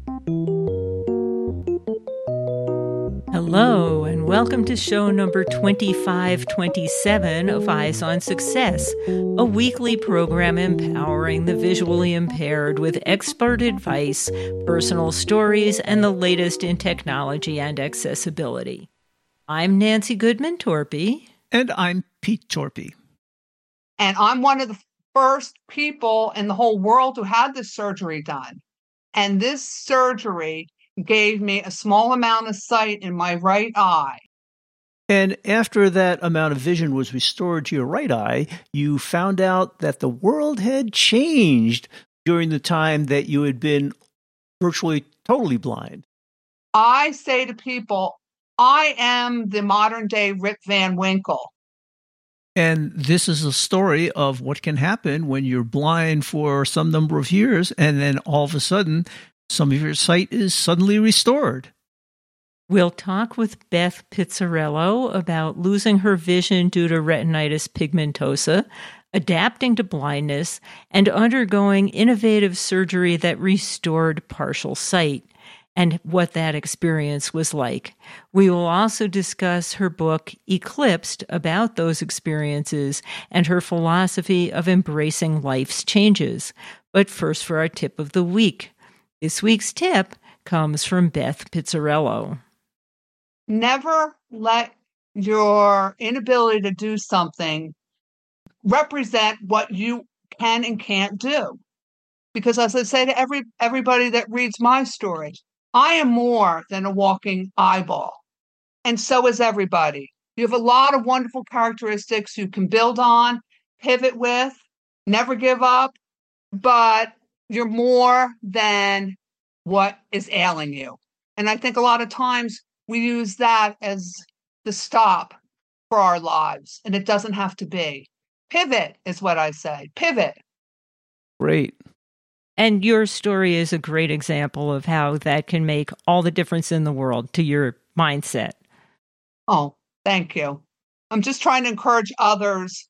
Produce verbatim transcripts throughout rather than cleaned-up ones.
Hello, and welcome to show number twenty-five twenty-seven of Eyes on Success, a weekly program empowering the visually impaired with expert advice, personal stories, and the latest in technology and accessibility. I'm Nancy Goodman Torpy. And I'm Pete Torpy. And I'm one of the first people in the whole world who had this surgery done. And this surgery gave me a small amount of sight in my right eye. And after that amount of vision was restored to your right eye, you found out that the world had changed during the time that you had been virtually totally blind. I say to people, I am the modern day Rip Van Winkle. And this is a story of what can happen when you're blind for some number of years, and then all of a sudden, some of your sight is suddenly restored. We'll talk with Beth Pizzarello about losing her vision due to retinitis pigmentosa, adapting to blindness, and undergoing innovative surgery that restored partial sight, and what that experience was like. We will also discuss her book, Eclipsed, about those experiences and her philosophy of embracing life's changes. But first for our tip of the week. This week's tip comes from Beth Pizzarello. Never let your inability to do something represent what you can and can't do. Because as I say to every everybody that reads my story, I am more than a walking eyeball. And so is everybody. You have a lot of wonderful characteristics you can build on, pivot with, never give up, but you're more than what is ailing you. And I think a lot of times we use that as the stop for our lives, and it doesn't have to be. Pivot is what I say. Pivot. Great. And your story is a great example of how that can make all the difference in the world to your mindset. Oh, thank you. I'm just trying to encourage others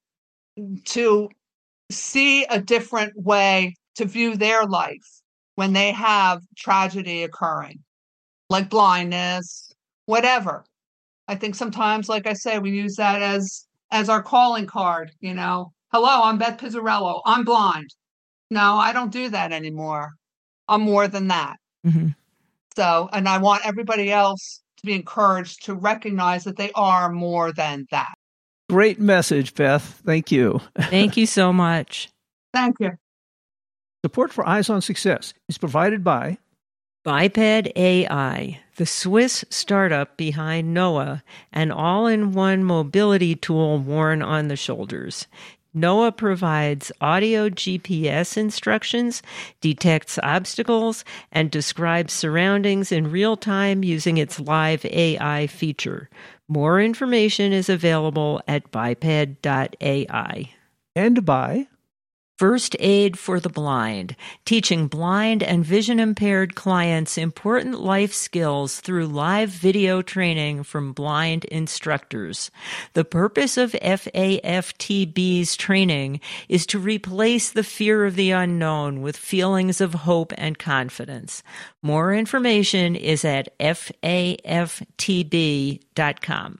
to see a different way to view their life when they have tragedy occurring, like blindness, whatever. I think sometimes, like I say, we use that as as our calling card, you know. Hello, I'm Beth Pizzarello. I'm blind. No, I don't do that anymore. I'm more than that. Mm-hmm. So, and I want everybody else to be encouraged to recognize that they are more than that. Great message, Beth. Thank you. Thank you so much. Thank you. Support for Eyes on Success is provided by Biped A I, the Swiss startup behind Noah, an all-in-one mobility tool worn on the shoulders. Noah provides audio G P S instructions, detects obstacles, and describes surroundings in real time using its live A I feature. More information is available at biped dot A I. And by First Aid for the Blind, teaching blind and vision-impaired clients important life skills through live video training from blind instructors. The purpose of F A F T B's training is to replace the fear of the unknown with feelings of hope and confidence. More information is at F A F T B dot com.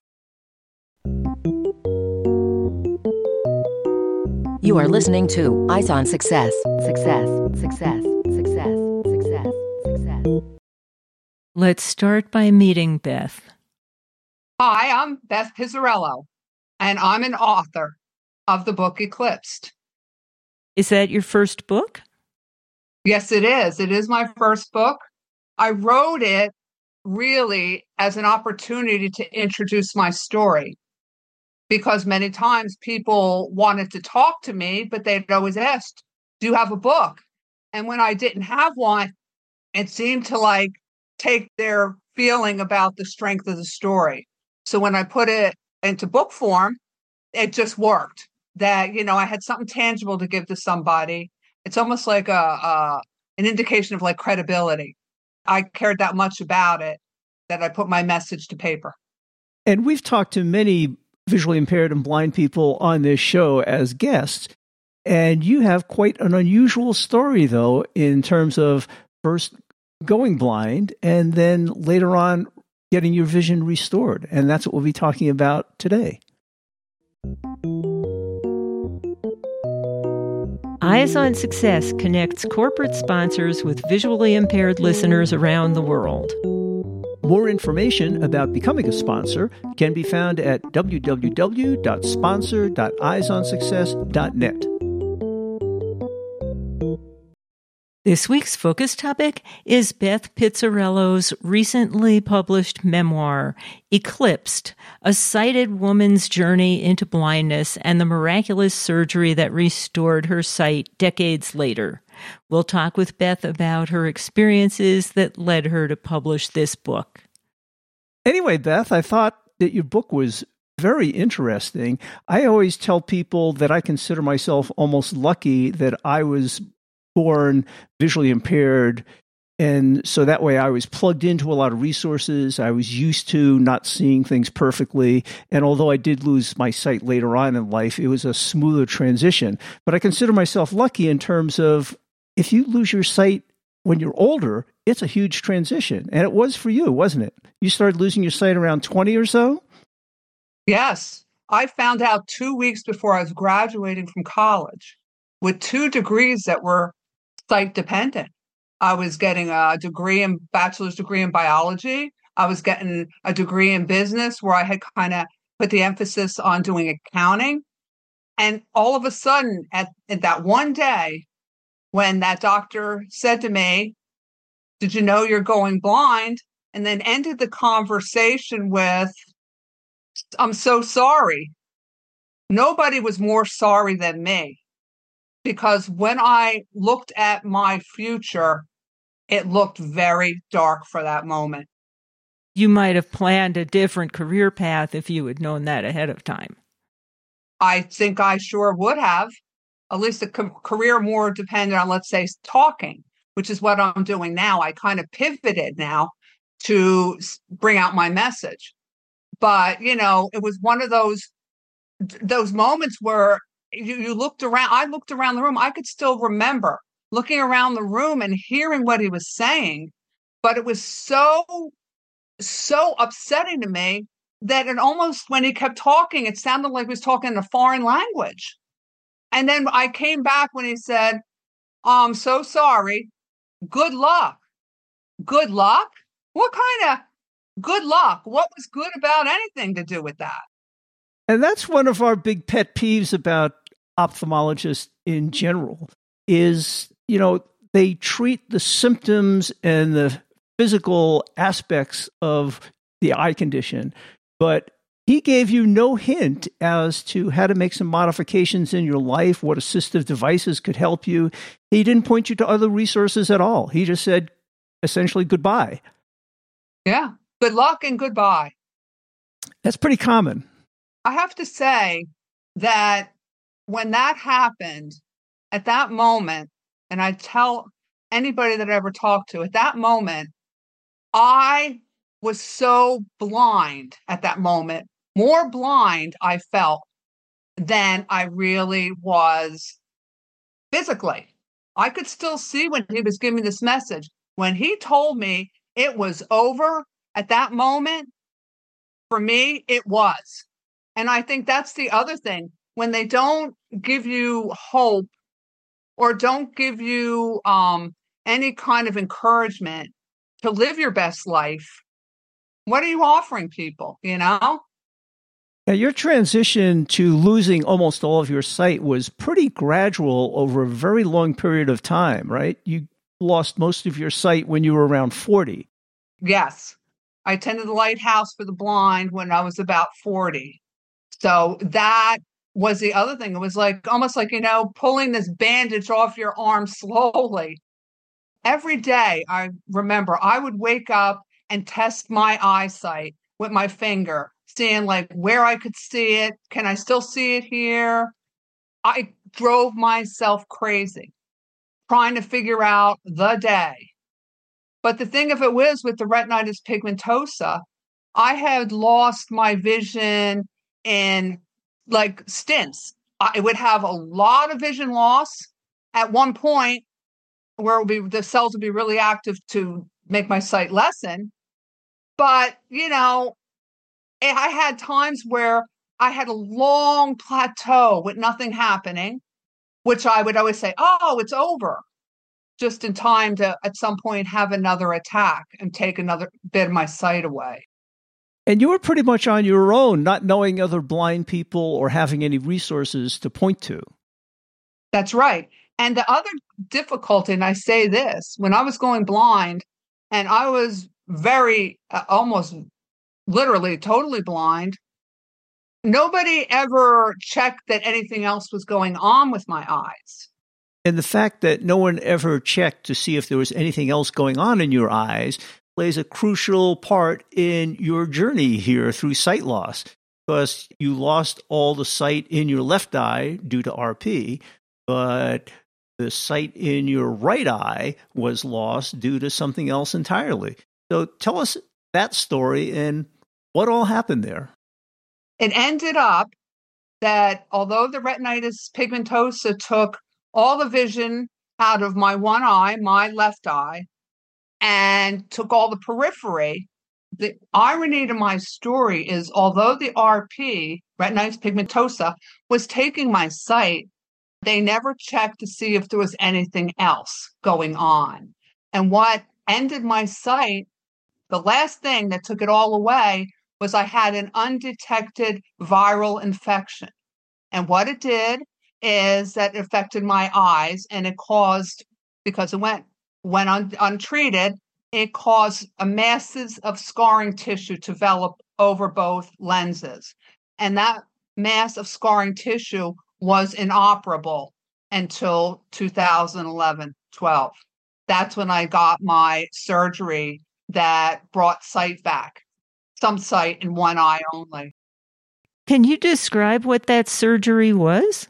You are listening to Eyes on Success. Success, success, success, success, success. Let's start by meeting Beth. Hi, I'm Beth Pizzarello, and I'm an author of the book Eclipsed. Is that your first book? Yes, it is. It is my first book. I wrote it really as an opportunity to introduce my story, because many times people wanted to talk to me, but they'd always asked, do you have a book? And when I didn't have one, it seemed to like take their feeling about the strength of the story. So when I put it into book form, it just worked. That, you know, I had something tangible to give to somebody. It's almost like a, a an indication of like credibility. I cared that much about it that I put my message to paper. And we've talked to many visually impaired and blind people on this show as guests. And you have quite an unusual story, though, in terms of first going blind and then later on getting your vision restored. And that's what we'll be talking about today. Eyes on Success connects corporate sponsors with visually impaired listeners around the world. More information about becoming a sponsor can be found at w w w dot sponsor dot eyes on success dot net. This week's focus topic is Beth Pizzarello's recently published memoir, Eclipsed, a sighted woman's journey into blindness and the miraculous surgery that restored her sight decades later. We'll talk with Beth about her experiences that led her to publish this book. Anyway, Beth, I thought that your book was very interesting. I always tell people that I consider myself almost lucky that I was born visually impaired. And so that way I was plugged into a lot of resources. I was used to not seeing things perfectly. And although I did lose my sight later on in life, it was a smoother transition. But I consider myself lucky in terms of if you lose your sight when you're older, it's a huge transition. And it was for you, wasn't it? You started losing your sight around twenty or so? Yes. I found out two weeks before I was graduating from college with two degrees that were sight dependent. I was getting a degree in bachelor's degree in biology. I was getting a degree in business where I had kind of put the emphasis on doing accounting. And all of a sudden, at, at that one day, when that doctor said to me, "Did you know you're going blind?" and then ended the conversation with, "I'm so sorry." Nobody was more sorry than me. Because when I looked at my future, it looked very dark for that moment. You might have planned a different career path if you had known that ahead of time. I think I sure would have. At least a co- career more dependent on, let's say, talking, which is what I'm doing now. I kind of pivoted now to bring out my message. But, you know, it was one of those those moments where You, you looked around, I looked around the room. I could still remember looking around the room and hearing what he was saying, but it was so, so upsetting to me that it almost, when he kept talking, it sounded like he was talking in a foreign language. And then I came back when he said, "Oh, I'm so sorry. Good luck." Good luck? What kind of good luck? What was good about anything to do with that? And that's one of our big pet peeves about ophthalmologists in general is, you know, they treat the symptoms and the physical aspects of the eye condition, but he gave you no hint as to how to make some modifications in your life, what assistive devices could help you. He didn't point you to other resources at all. He just said, essentially, goodbye. Yeah. Good luck and goodbye. That's pretty common. I have to say that when that happened, at that moment, and I tell anybody that I ever talked to, at that moment, I was so blind at that moment, more blind I felt than I really was physically. I could still see when he was giving this message. When he told me it was over at that moment, for me, it was. And I think that's the other thing. When they don't give you hope or don't give you um, any kind of encouragement to live your best life, what are you offering people, you know? Now, your transition to losing almost all of your sight was pretty gradual over a very long period of time, right? You lost most of your sight when you were around forty. Yes. I attended the Lighthouse for the Blind when I was about forty. So that was the other thing. It was like almost like, you know, pulling this bandage off your arm slowly. Every day, I remember I would wake up and test my eyesight with my finger, seeing like where I could see it. Can I still see it here? I drove myself crazy trying to figure out the day. But the thing of it was with the retinitis pigmentosa, I had lost my vision in like stints. I would have a lot of vision loss at one point, where it would be, the cells would be really active to make my sight lessen. But, you know, I had times where I had a long plateau with nothing happening, which I would always say, oh, it's over, just in time to at some point have another attack and take another bit of my sight away. And you were pretty much on your own, not knowing other blind people or having any resources to point to. That's right. And the other difficulty, and I say this, when I was going blind, and I was very, uh, almost literally totally blind, nobody ever checked that anything else was going on with my eyes. And the fact that no one ever checked to see if there was anything else going on in your eyes plays a crucial part in your journey here through sight loss, because you lost all the sight in your left eye due to R P, but the sight in your right eye was lost due to something else entirely. So tell us that story and what all happened there. It ended up that although the retinitis pigmentosa took all the vision out of my one eye, my left eye, and took all the periphery, the irony to my story is although the R P, retinitis pigmentosa, was taking my sight, they never checked to see if there was anything else going on. And what ended my sight, the last thing that took it all away, was I had an undetected viral infection. And what it did is that it affected my eyes, and it caused, because it went when un, untreated, it caused a masses of scarring tissue to develop over both lenses. And that mass of scarring tissue was inoperable until two thousand eleven twelve. That's when I got my surgery that brought sight back, some sight in one eye only. Can you describe what that surgery was?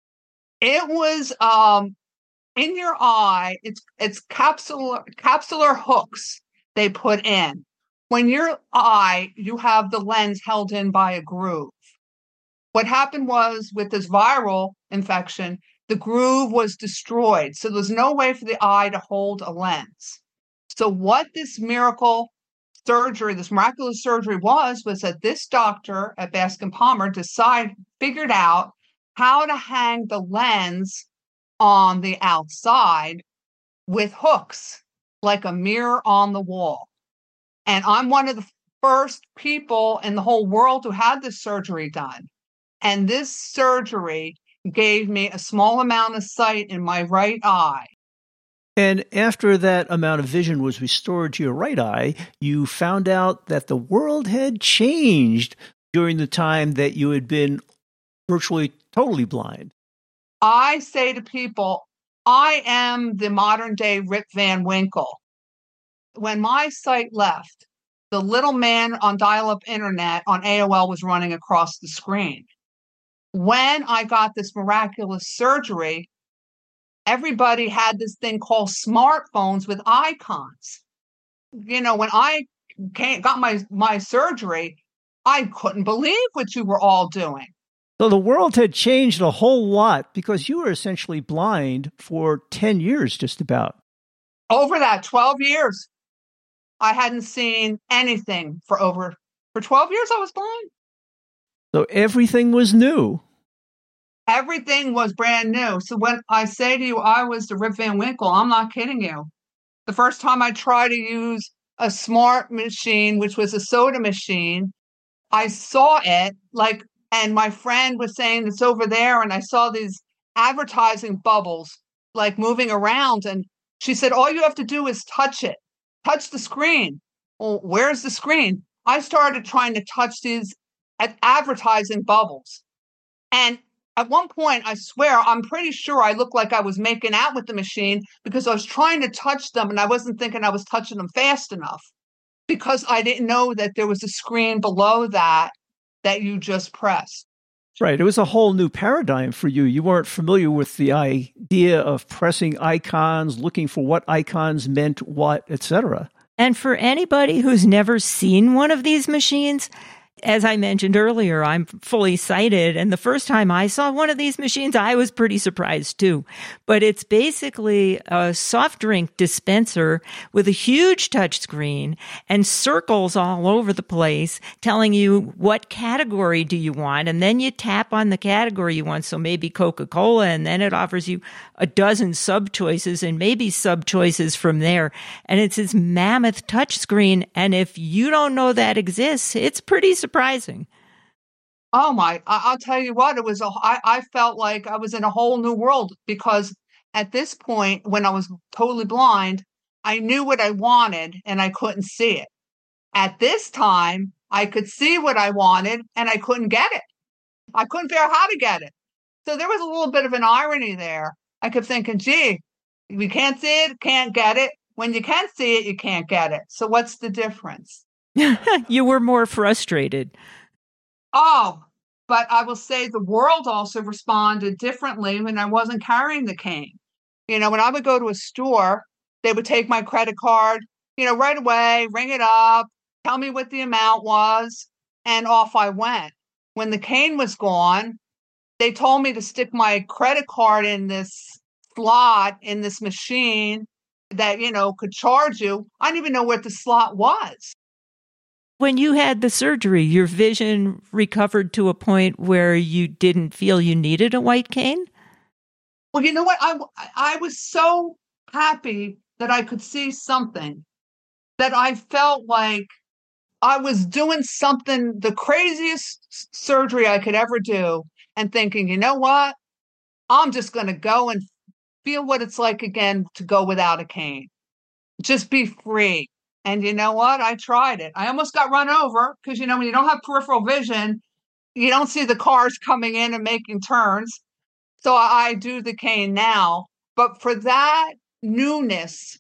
It was um, in your eye. It's it's capsular capsular hooks they put in. When your eye, you have the lens held in by a groove. What happened was with this viral infection, the groove was destroyed. So there's no way for the eye to hold a lens. So what this miracle surgery, this miraculous surgery was, was that this doctor at Bascom Palmer decided, figured out how to hang the lens on the outside with hooks, like a mirror on the wall. And I'm one of the first people in the whole world who had this surgery done. And this surgery gave me a small amount of sight in my right eye. And after that amount of vision was restored to your right eye, you found out that the world had changed during the time that you had been virtually totally blind. I say to people, I am the modern day Rip Van Winkle. When my sight left, the little man on dial-up internet on A O L was running across the screen. When I got this miraculous surgery, everybody had this thing called smartphones with icons. You know, when I came, got my, my surgery, I couldn't believe what you were all doing. So the world had changed a whole lot because you were essentially blind for ten years, just about. Over that twelve years, I hadn't seen anything for over, for twelve years I was blind. So everything was new. Everything was brand new. So when I say to you, I was the Rip Van Winkle, I'm not kidding you. The first time I tried to use a smart machine, which was a soda machine, I saw it like, and my friend was saying it's over there. And I saw these advertising bubbles like moving around. And she said, all you have to do is touch it, touch the screen. Well, where's the screen? I started trying to touch these advertising bubbles. And at one point, I swear, I'm pretty sure I looked like I was making out with the machine because I was trying to touch them and I wasn't thinking I was touching them fast enough because I didn't know that there was a screen below that that you just pressed. Right. It was a whole new paradigm for you. You weren't familiar with the idea of pressing icons, looking for what icons meant what, et cetera. And for anybody who's never seen one of these machines, as I mentioned earlier, I'm fully sighted. And the first time I saw one of these machines, I was pretty surprised too. But it's basically a soft drink dispenser with a huge touch screen and circles all over the place telling you what category do you want. And then you tap on the category you want. So maybe Coca-Cola, and then it offers you a dozen sub choices and maybe sub choices from there. And it's this mammoth touch screen. And if you don't know that exists, it's pretty surprising. Oh my, I- I'll tell you what, it was, a, I, I felt like I was in a whole new world because at this point, when I was totally blind, I knew what I wanted and I couldn't see it. At this time, I could see what I wanted and I couldn't get it. I couldn't figure out how to get it. So there was a little bit of an irony there. I kept thinking, gee, we can't see it, can't get it. When you can see it, you can't get it. So what's the difference? You were more frustrated. Oh, but I will say the world also responded differently when I wasn't carrying the cane. You know, when I would go to a store, they would take my credit card, you know, right away, ring it up, tell me what the amount was, and off I went. When the cane was gone, they told me to stick my credit card in this slot in this machine that, you know, could charge you. I didn't even know what the slot was. When you had the surgery, your vision recovered to a point where you didn't feel you needed a white cane? Well, you know what? I, I was so happy that I could see something, that I felt like I was doing something, the craziest surgery I could ever do, and thinking, you know what? I'm just going to go and feel what it's like again to go without a cane. Just be free. And you know what? I tried it. I almost got run over because, you know, when you don't have peripheral vision, you don't see the cars coming in and making turns. So I do the cane now. But for that newness,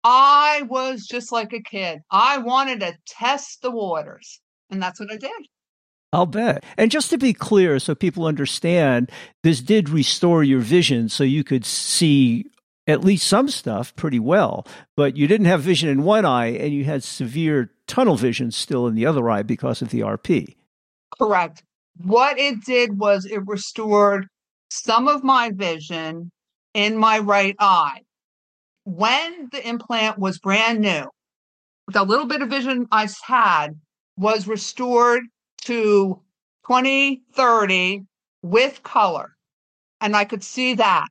I was just like a kid. I wanted to test the waters. And that's what I did. I'll bet. And just to be clear, so people understand, this did restore your vision so you could see at least some stuff pretty well, but you didn't have vision in one eye and you had severe tunnel vision still in the other eye because of the R P. Correct. What it did was it restored some of my vision in my right eye. When the implant was brand new, the little bit of vision I had was restored to twenty thirty with color, and I could see that.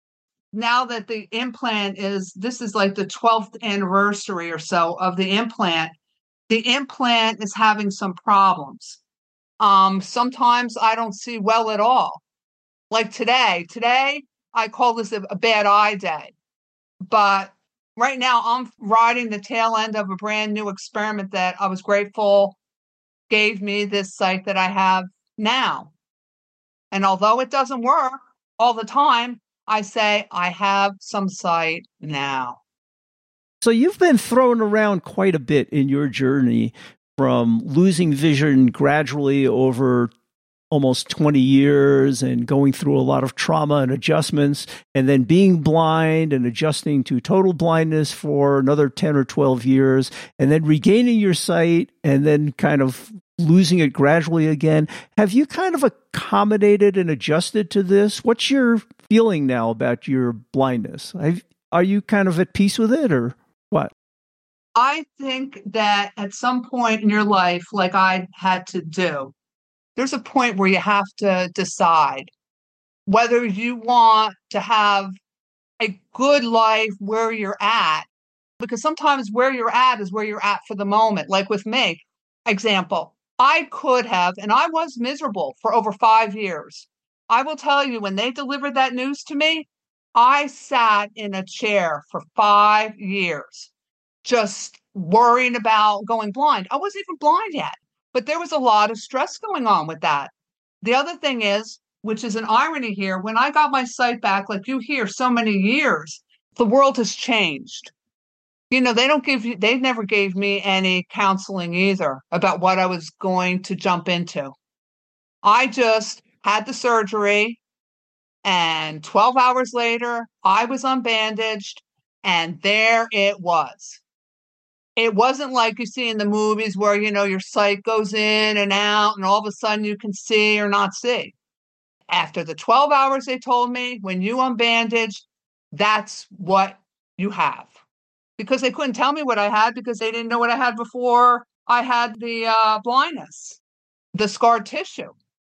Now that the implant is, this is like the twelfth anniversary or so of the implant, the implant is having some problems. Um, sometimes I don't see well at all. Like today, today I call this a, a bad eye day. But right now I'm riding the tail end of a brand new experiment that I was grateful gave me this sight that I have now. And although it doesn't work all the time, I say I have some sight now. So you've been thrown around quite a bit in your journey, from losing vision gradually over almost twenty years and going through a lot of trauma and adjustments, and then being blind and adjusting to total blindness for another ten or twelve years, and then regaining your sight and then kind of losing it gradually again. Have you kind of accommodated and adjusted to this? What's your feeling now about your blindness? Are you kind of at peace with it, or what? I think that at some point in your life, like I had to do, there's a point where you have to decide whether you want to have a good life where you're at, because sometimes where you're at is where you're at for the moment. Like with me, example, I could have, and I was miserable for over five years. I will tell you, when they delivered that news to me, I sat in a chair for five years, just worrying about going blind. I wasn't even blind yet, but there was a lot of stress going on with that. The other thing is, which is an irony here, when I got my sight back, like you hear, so many years, the world has changed. You know, they don't give you, they never gave me any counseling either about what I was going to jump into. I just had the surgery, and twelve hours later, I was unbandaged, and there it was. It wasn't like you see in the movies where, you know, your sight goes in and out and all of a sudden you can see or not see. After the twelve hours, they told me, when you unbandage, that's what you have. Because they couldn't tell me what I had because they didn't know what I had before I had the uh, blindness, the scar tissue.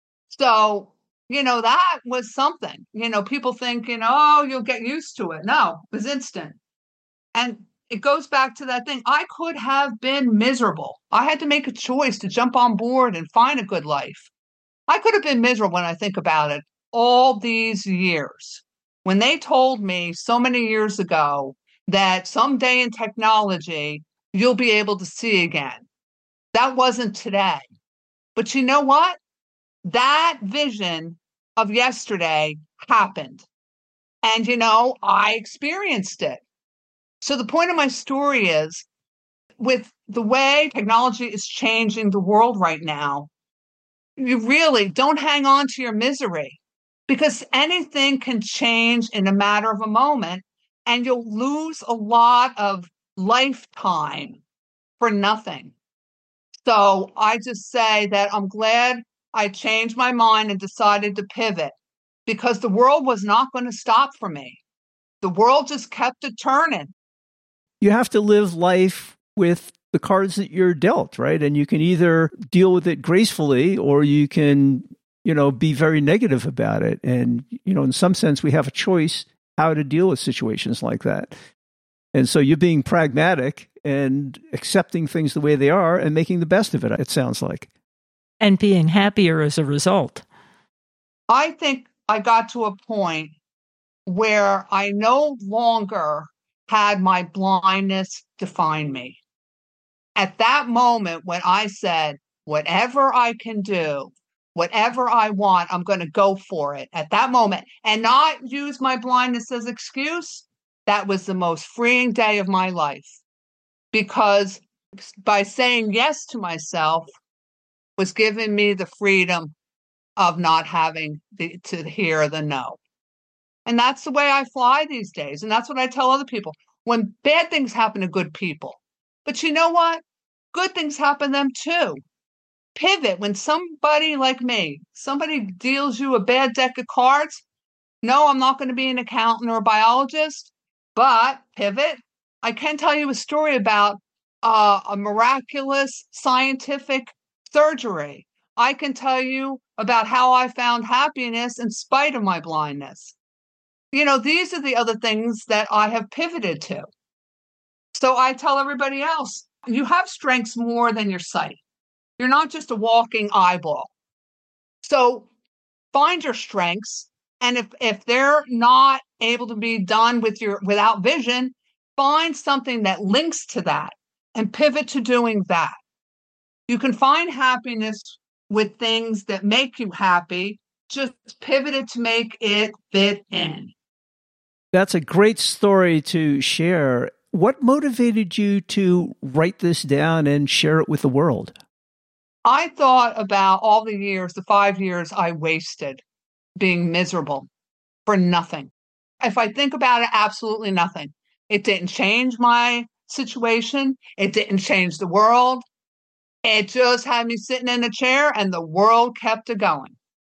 So, you know, that was something. You know, people think, you know, oh, you'll get used to it. No, it was instant. And it goes back to that thing. I could have been miserable. I had to make a choice to jump on board and find a good life. I could have been miserable when I think about it all these years. When they told me so many years ago that someday in technology, you'll be able to see again. That wasn't today. But you know what? That vision of yesterday happened. And, you know, I experienced it. So the point of my story is, with the way technology is changing the world right now, you really don't hang on to your misery, because anything can change in a matter of a moment, and you'll lose a lot of lifetime for nothing. So I just say that I'm glad I changed my mind and decided to pivot, because the world was not going to stop for me. The world just kept it turning. You have to live life with the cards that you're dealt, right? And you can either deal with it gracefully, or you can, you know, be very negative about it. And, you know, in some sense, we have a choice how to deal with situations like that. And so you're being pragmatic and accepting things the way they are and making the best of it, it sounds like. And being happier as a result. I think I got to a point where I no longer had my blindness define me. At that moment, when I said, whatever I can do, whatever I want, I'm going to go for it at that moment, and not use my blindness as excuse, that was the most freeing day of my life. Because by saying yes to myself was giving me the freedom of not having the, to hear the no. And that's the way I fly these days. And that's what I tell other people. When bad things happen to good people. But you know what? Good things happen to them too. Pivot. When somebody like me, somebody deals you a bad deck of cards, no, I'm not going to be an accountant or a biologist, but pivot. I can tell you a story about uh, a miraculous scientific surgery. I can tell you about how I found happiness in spite of my blindness. You know, these are the other things that I have pivoted to. So I tell everybody else, you have strengths more than your sight. You're not just a walking eyeball. So find your strengths. And if, if they're not able to be done with your without vision, find something that links to that and pivot to doing that. You can find happiness with things that make you happy. Just pivot it to make it fit in. That's a great story to share. What motivated you to write this down and share it with the world? I thought about all the years, the five years I wasted being miserable for nothing. If I think about it, absolutely nothing. It didn't change my situation. It didn't change the world. It just had me sitting in a chair and the world kept it going.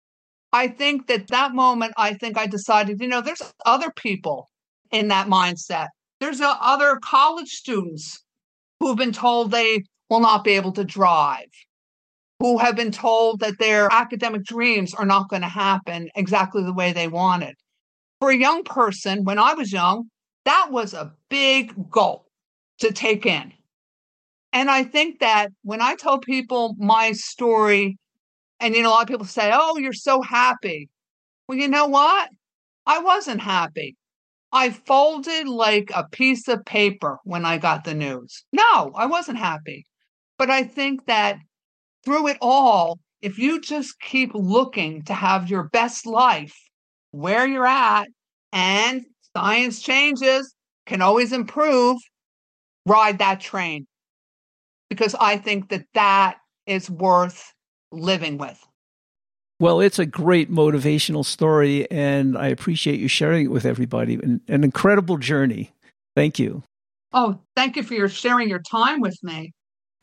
I think that that moment, I think I decided, you know, there's other people in that mindset. There's uh, other college students who have been told they will not be able to drive, who have been told that their academic dreams are not going to happen exactly the way they wanted. For a young person, when I was young, that was a big goal to take in. And I think that when I tell people my story, and, you know, a lot of people say, oh, you're so happy. Well, you know what? I wasn't happy. I folded like a piece of paper when I got the news. No, I wasn't happy. But I think that through it all, if you just keep looking to have your best life where you're at, and science changes, can always improve, ride that train. Because I think that that is worth living with. Well, it's a great motivational story, and I appreciate you sharing it with everybody. An, an incredible journey. Thank you. Oh, thank you for your sharing your time with me.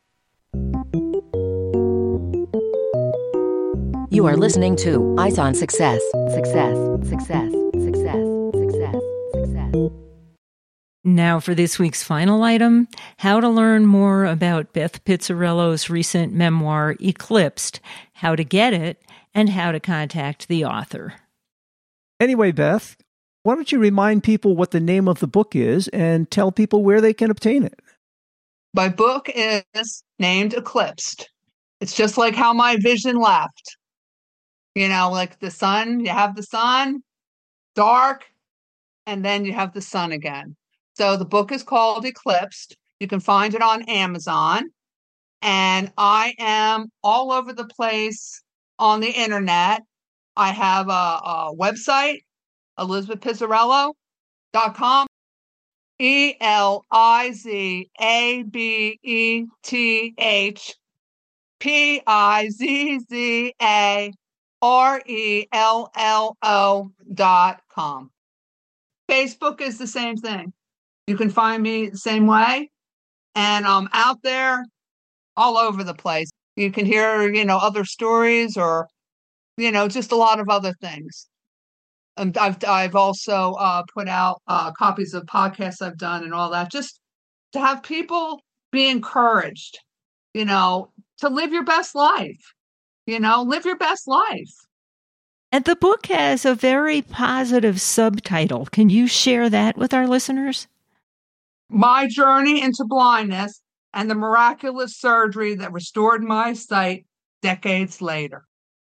You are listening to Eyes on Success. Success, success, success, success, success. Now for this week's final item, how to learn more about Beth Pizzarello's recent memoir, Eclipsed, how to get it, and how to contact the author. Anyway, Beth, why don't you remind people what the name of the book is and tell people where they can obtain it? My book is named Eclipsed. It's just like how my vision left. You know, like the sun, you have the sun, dark, and then you have the sun again. So the book is called Eclipsed. You can find it on Amazon. And I am all over the place on the internet. I have a, a website, elizabeth pizzarello dot com. E L I Z A B E T H P I Z Z A R E L L O dot com. Facebook is the same thing. You can find me the same way. And I'm out there all over the place. You can hear, you know, other stories or, you know, just a lot of other things. And I've I've also uh, put out uh, copies of podcasts I've done and all that, just to have people be encouraged, you know, to live your best life, you know, live your best life. And the book has a very positive subtitle. Can you share that with our listeners? My Journey into Blindness and the Miraculous Surgery that Restored My Sight Decades Later.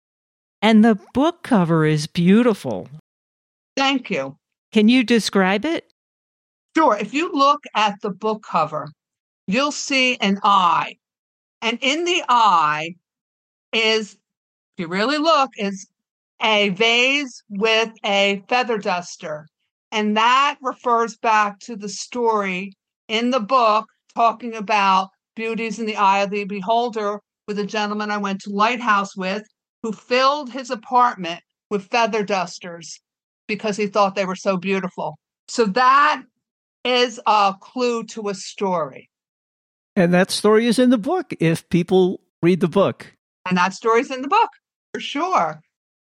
And the book cover is beautiful. Thank you. Can you describe it? Sure. If you look at the book cover, you'll see an eye. And in the eye is, if you really look, is a vase with a feather duster. And that refers back to the story in the book talking about beauties in the eye of the beholder with a gentleman I went to Lighthouse with who filled his apartment with feather dusters because he thought they were so beautiful. So that is a clue to a story. And that story is in the book if people read the book. And that story's in the book, for sure.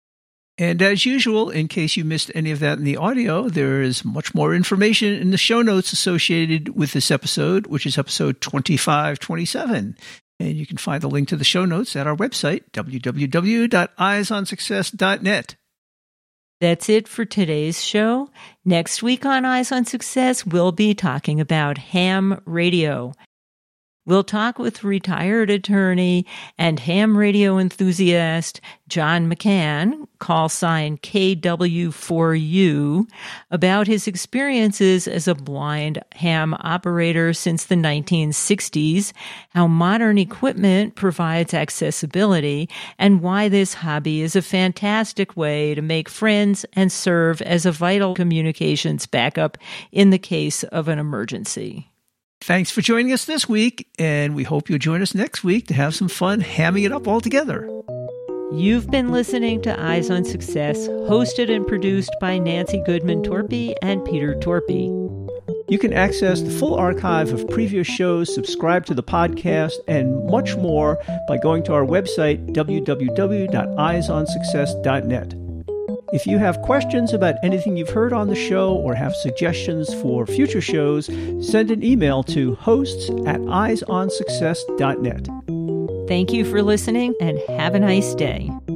And as usual, in case you missed any of that in the audio, there is much more information in the show notes associated with this episode, which is episode twenty-five twenty-seven. And you can find the link to the show notes at our website, w w w dot eyes on success dot net. That's it for today's show. Next week on Eyes on Success, we'll be talking about ham radio. We'll talk with retired attorney and ham radio enthusiast John McCann, call sign K W four U, about his experiences as a blind ham operator since the nineteen sixties, how modern equipment provides accessibility, and why this hobby is a fantastic way to make friends and serve as a vital communications backup in the case of an emergency. Thanks for joining us this week, and we hope you'll join us next week to have some fun hamming it up all together. You've been listening to Eyes on Success, hosted and produced by Nancy Goodman Torpy and Peter Torpy. You can access the full archive of previous shows, subscribe to the podcast, and much more by going to our website, w w w dot eyes on success dot net. If you have questions about anything you've heard on the show or have suggestions for future shows, send an email to hosts at eyes on success dot net. Thank you for listening and have a nice day.